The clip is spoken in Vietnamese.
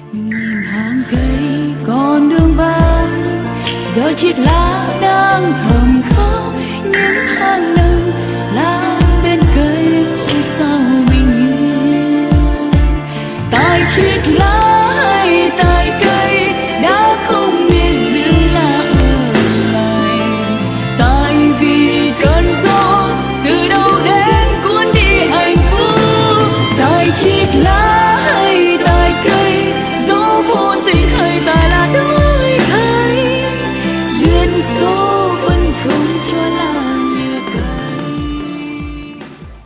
Nhìn hàng cây con đường vắng, giờ chiếc lá đang thầm khóc những tháng